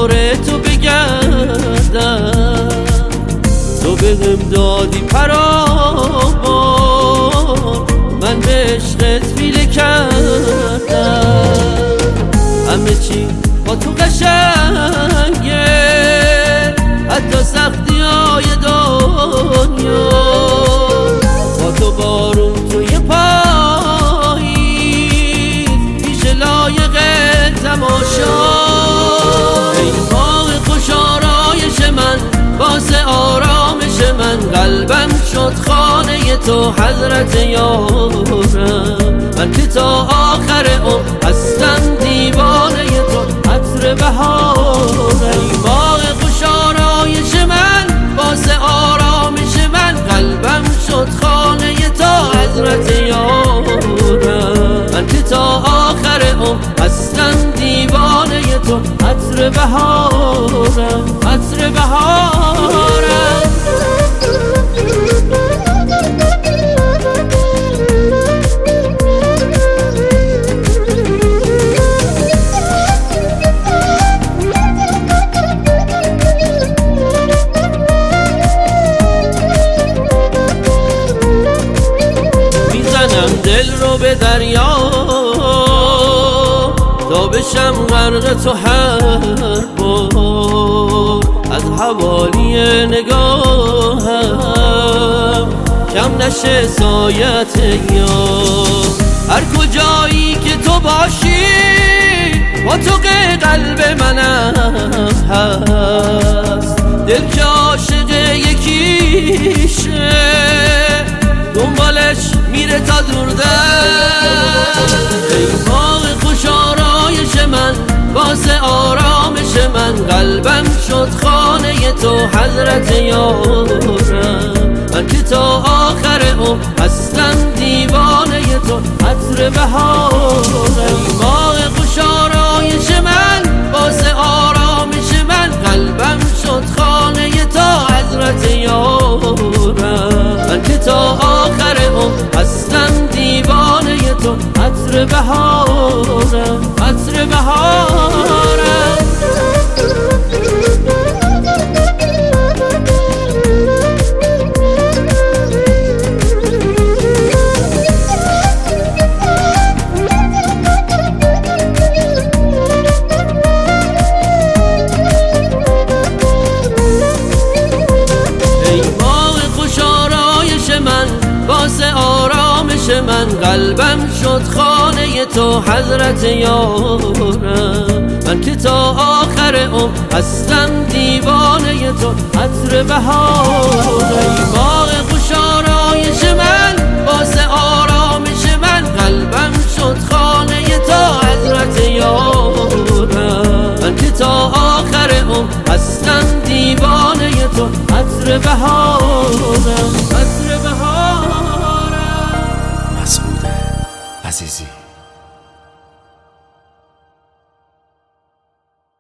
دور تو بگردم، تو بهم دادی فراغون، من به عشقت فیله کردم. همه چی با تو قشنگه، حتی سختی های دنیا. با تو بارون توی پاییز پیش لایق تماشا. ای ماه خوش آرایش من، باعث آرامش من، قلبم شد خانه تو حضرت یارم. من که تا آخر عمر هستم دیوانه تو، عطر بهارم. ای ماه خوش آرایش من، باعث آرامش من، قلبم شد خانه تو حضرت یارم. من که تا آخر عمر هستم دیوانه تو، عطر بهارم، عطر بهارم. دل رو به دریا تا بشم غرق تو هر بار، از حوالی نگاهم کم نشه سایت یار. هر کجایی که تو باشی با تو قلب منم هست، دل که عاشق یکیشه دنبالش میره تا دوردست. ای ماه خوش آرایش من، باعث آرامش من، قلبم شد خانه تو حضرت یارم. من که تا آخر عمر هستم دیوانه تو، عطر بهارم. ای ماه خوش آرایش من، باعث آرامش من، قلبم شد خانه تو حضرت یارم. من که تا آخر عمر هستم دیوانه تو، عطر بهارم، عطر بهارم. باعث آرامش من، قلبم شد خانه تو حضرت یارم. من که تا آخر عمر هستم دیوانه تو، عطر بهارم. ای ماه خوش آرایش من، باعث آرامش من، قلبم شد خانه تو حضرت یارم. من که تا آخر عمر هستم دیوانه تو، عطر بهارم، عطر بهارم. مسعود عزیزی.